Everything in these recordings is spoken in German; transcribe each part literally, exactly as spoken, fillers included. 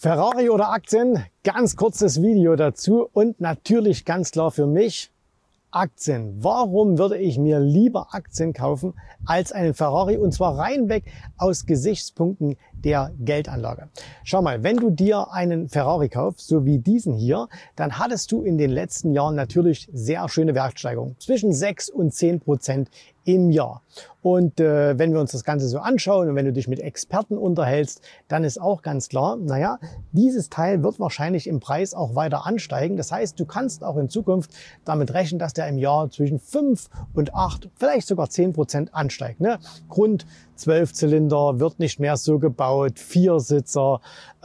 Ferrari oder Aktien? Ganz kurzes Video dazu und natürlich ganz klar für mich Aktien. Warum würde ich mir lieber Aktien kaufen als einen Ferrari? Und zwar reinweg aus Gesichtspunkten der Geldanlage. Schau mal, wenn du dir einen Ferrari kaufst, so wie diesen hier, dann hattest du in den letzten Jahren natürlich sehr schöne Wertsteigerungen. Zwischen sechs und zehn Prozent im Jahr. Und äh, wenn wir uns das Ganze so anschauen und wenn du dich mit Experten unterhältst, dann ist auch ganz klar, naja, dieses Teil wird wahrscheinlich im Preis auch weiter ansteigen. Das heißt, du kannst auch in Zukunft damit rechnen, dass der im Jahr zwischen fünf und acht, vielleicht sogar zehn Prozent ansteigt. Ne? Grund zwölf Zylinder, wird nicht mehr so gebaut, Viersitzer,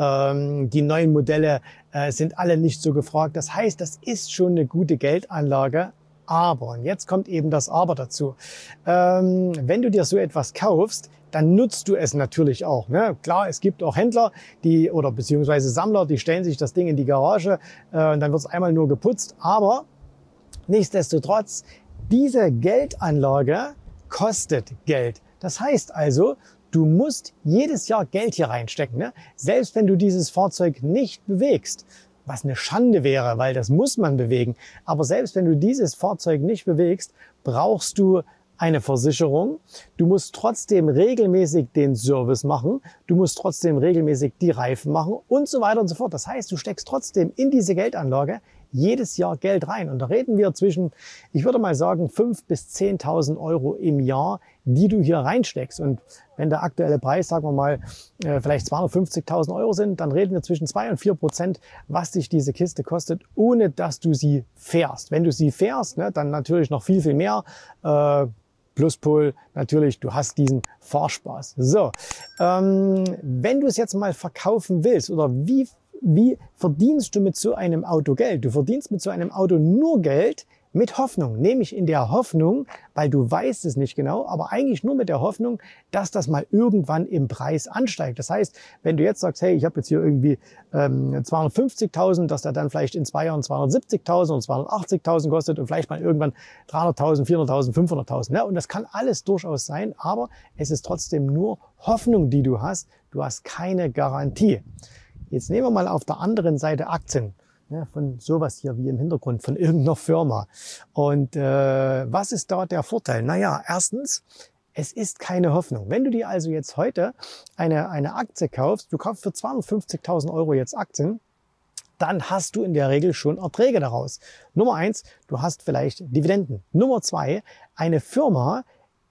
ähm, die neuen Modelle äh, sind alle nicht so gefragt. Das heißt, das ist schon eine gute Geldanlage. Aber, und jetzt kommt eben das Aber dazu, ähm, wenn du dir so etwas kaufst, dann nutzt du es natürlich auch. Ne? Klar, es gibt auch Händler, die oder beziehungsweise Sammler, die stellen sich das Ding in die Garage äh, und dann wird es einmal nur geputzt. Aber nichtsdestotrotz, diese Geldanlage kostet Geld. Das heißt also, du musst jedes Jahr Geld hier reinstecken, ne? Selbst wenn du dieses Fahrzeug nicht bewegst. Was eine Schande wäre, weil das muss man bewegen. Aber selbst wenn du dieses Fahrzeug nicht bewegst, brauchst du eine Versicherung. Du musst trotzdem regelmäßig den Service machen. Du musst trotzdem regelmäßig die Reifen machen und so weiter und so fort. Das heißt, du steckst trotzdem in diese Geldanlage jedes Jahr Geld rein. Und da reden wir zwischen, ich würde mal sagen, fünftausend bis zehntausend Euro im Jahr, die du hier reinsteckst. Und wenn der aktuelle Preis, sagen wir mal, vielleicht zweihundertfünfzigtausend Euro sind, dann reden wir zwischen zwei und vier Prozent, was dich diese Kiste kostet, ohne dass du sie fährst. Wenn du sie fährst, ne, dann natürlich noch viel, viel mehr. Äh, Pluspol, natürlich, du hast diesen Fahrspaß. So, ähm, wenn du es jetzt mal verkaufen willst oder wie Wie verdienst du mit so einem Auto Geld? Du verdienst mit so einem Auto nur Geld mit Hoffnung. Nämlich in der Hoffnung, weil du weißt es nicht genau, aber eigentlich nur mit der Hoffnung, dass das mal irgendwann im Preis ansteigt. Das heißt, wenn du jetzt sagst, hey, ich habe jetzt hier irgendwie ähm, zweihundertfünfzigtausend, dass der dann vielleicht in zwei Jahren zweihundertsiebzigtausend und zweihundertachtzigtausend kostet und vielleicht mal irgendwann dreihunderttausend, vierhunderttausend, fünfhunderttausend. Ne? Und das kann alles durchaus sein, aber es ist trotzdem nur Hoffnung, die du hast. Du hast keine Garantie. Jetzt nehmen wir mal auf der anderen Seite Aktien, ja, von sowas hier wie im Hintergrund, von irgendeiner Firma. Und äh, was ist da der Vorteil? Naja, erstens, es ist keine Hoffnung. Wenn du dir also jetzt heute eine, eine Aktie kaufst, du kaufst für zweihundertfünfzigtausend Euro jetzt Aktien, dann hast du in der Regel schon Erträge daraus. Nummer eins, du hast vielleicht Dividenden. Nummer zwei, eine Firma,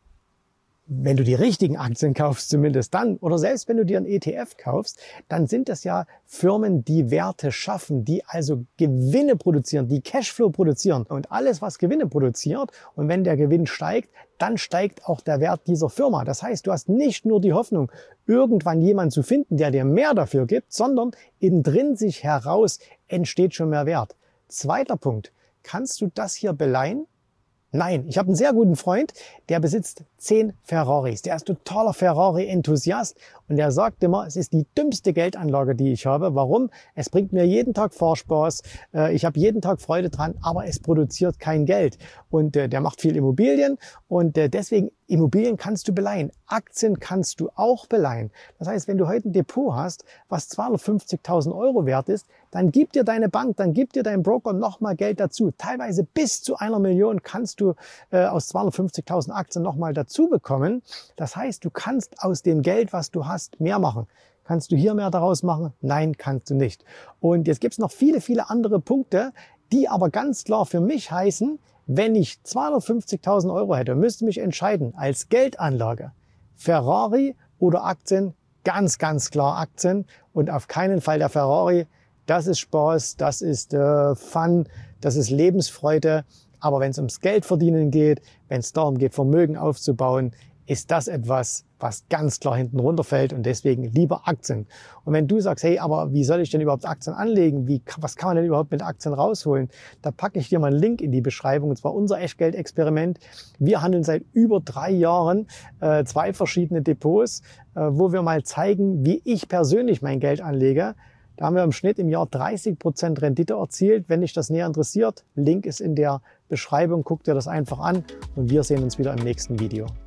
wenn du die richtigen Aktien kaufst, zumindest dann, oder selbst wenn du dir einen E T F kaufst, dann sind das ja Firmen, die Werte schaffen, die also Gewinne produzieren, die Cashflow produzieren. Und alles, was Gewinne produziert, und wenn der Gewinn steigt, dann steigt auch der Wert dieser Firma. Das heißt, du hast nicht nur die Hoffnung, irgendwann jemanden zu finden, der dir mehr dafür gibt, sondern intrinsisch heraus entsteht schon mehr Wert. Zweiter Punkt, kannst du das hier beleihen? Nein, ich habe einen sehr guten Freund, der besitzt zehn Ferraris. Der ist totaler Ferrari-Enthusiast und der sagt immer, es ist die dümmste Geldanlage, die ich habe. Warum? Es bringt mir jeden Tag Fahrspaß, ich habe jeden Tag Freude dran, aber es produziert kein Geld. Und der macht viel Immobilien und deswegen Immobilien kannst du beleihen. Aktien kannst du auch beleihen. Das heißt, wenn du heute ein Depot hast, was zweihundertfünfzigtausend Euro wert ist, dann gibt dir deine Bank, dann gibt dir dein Broker nochmal Geld dazu. Teilweise bis zu einer Million kannst du äh, aus zweihundertfünfzigtausend Aktien nochmal dazu bekommen. Das heißt, du kannst aus dem Geld, was du hast, mehr machen. Kannst du hier mehr daraus machen? Nein, kannst du nicht. Und jetzt gibt es noch viele, viele andere Punkte, die aber ganz klar für mich heißen, wenn ich zweihundertfünfzigtausend Euro hätte, müsste mich entscheiden als Geldanlage, Ferrari oder Aktien, ganz, ganz klar Aktien und auf keinen Fall der Ferrari. Das ist Spaß, das ist äh, Fun, das ist Lebensfreude. Aber wenn es ums Geld verdienen geht, wenn es darum geht, Vermögen aufzubauen, ist das etwas, was ganz klar hinten runterfällt und deswegen lieber Aktien. Und wenn du sagst, hey, aber wie soll ich denn überhaupt Aktien anlegen? Wie, was kann man denn überhaupt mit Aktien rausholen? Da packe ich dir mal einen Link in die Beschreibung, und zwar unser Echtgeld-Experiment. Wir handeln seit über drei Jahren äh, zwei verschiedene Depots, äh, wo wir mal zeigen, wie ich persönlich mein Geld anlege. Da haben wir im Schnitt im Jahr dreißig Prozent Rendite erzielt. Wenn dich das näher interessiert, Link ist in der Beschreibung, guck dir das einfach an und wir sehen uns wieder im nächsten Video.